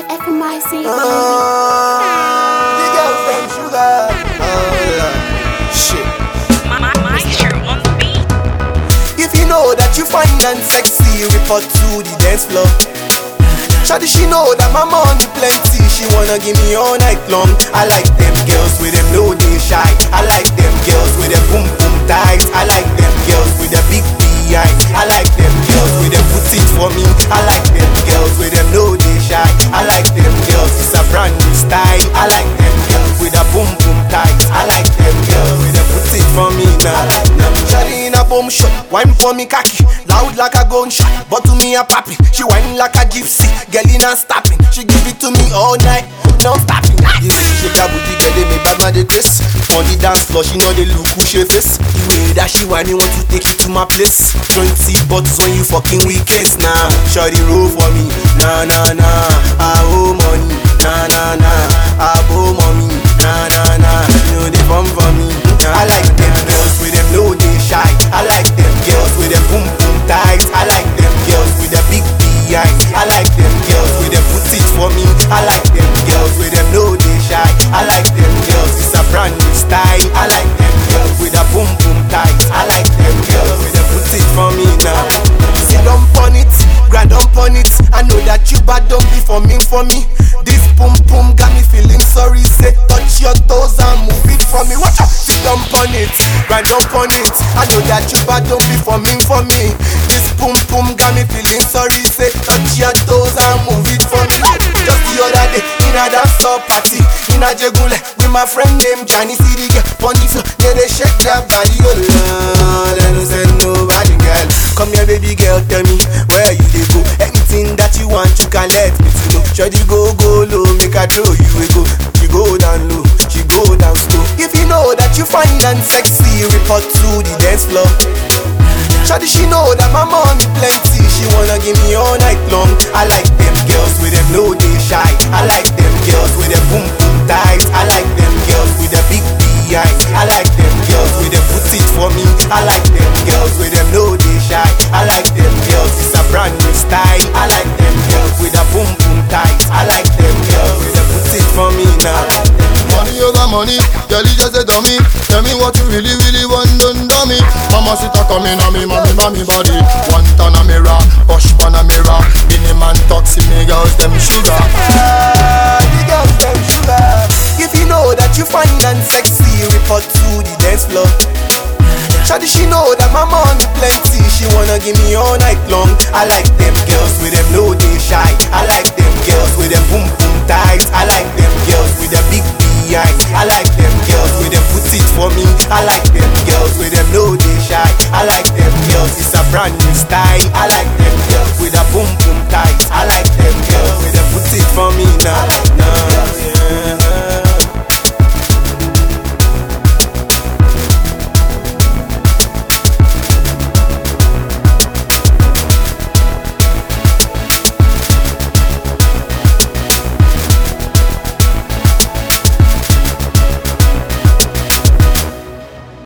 FMIC. The girls them sugar. Shit. Maestro on the beat. If you know that you fine and sexy, report to the dance floor. Shawty, she know that my money plenty. She wanna give me all night long. I like them girls with them no they shy. I like them girls with them boom boom tight. I like them girls with them big B.I. I like them girls with them put it for me. I like them girls with them no they shy. I like them girls, it's a brand new style. I like them girls with a boom boom tight. I like them girls with them put it for me now. Shawty in a boom shot, wine for me cocky, loud like a gunshot. But to me a poppy, she whine like a gypsy. Girl in a stopping, she give it to me all night, no stopping. The way she shake her booty, girl they make bad man dey craze. On the dance floor, she know they look who she face. The way that she whine, want to take you to my place. 20 bottles when you fucking weekends now. Shawty roll for me, nah nah nah. I owe money, nah nah nah. I owe mommy, nah nah nah. You know they come for me. I like them girls with them no they shy. I like them girls with them boom boom tight. I like them girls with the big B.I. I like them girls with them put it for me. I like them girls with them no they shy. I like them girls, it's a brand new style. I like them girls with a boom boom tight. I like them girls with them put it for me now. Sit down on it, grind up on it. I know that you bad, don't be for me. This boom boom got me feeling sorry. Say touch your toes and move it for me. Watch out, sit down on it, grind up on it. I know that you bad, don't be for me. This boom boom got me feeling sorry. Say touch your toes and move it for me. Just the other day in a dance floor party in a Jegule with my friend named Johnny. See the girl on the floor, yeah they shake their body. Oh Lord, I don't say nobody girl. Come here baby girl, tell me where you dey go. Anything that you want, you can let me to know. Shawty go low, make her throw you a go. She go down low, she go down slow. If you know that you fine and sexy, report to the dance floor. Shawty, she know that my money plenty. She wanna give me all night long. I like them girls with them no they shy. I like them girls with them boom boom tight. I like them girls with the big B.I. I like them girls with them put it for me. I like them girls with them no they shy. I like them girls, it's a brand new style. I like them girls with a boom boom tight. I like them girls with them put it for me now. Money over money, girl you just a dummy. Tell me what you really want done dummy. Mama sit a coming on me, mommy by me body. One ton of mirror, push pan a mirror. Any man talk, see me girls them sugar. The girls them sugar. If you know that you fine and sexy, report to the dance floor. Shawty, she know that my money plenty. She wanna give me all night long. I like them girls with them no they shy. I like them girls with them boom boom tight. I like them girls with the big B.I. I like them girls with them put it for me. I like them girls with them no they shy. I like them girls, it's a brand new style. I like them girls with a boom boom tight. I like them girls with them put it for me now.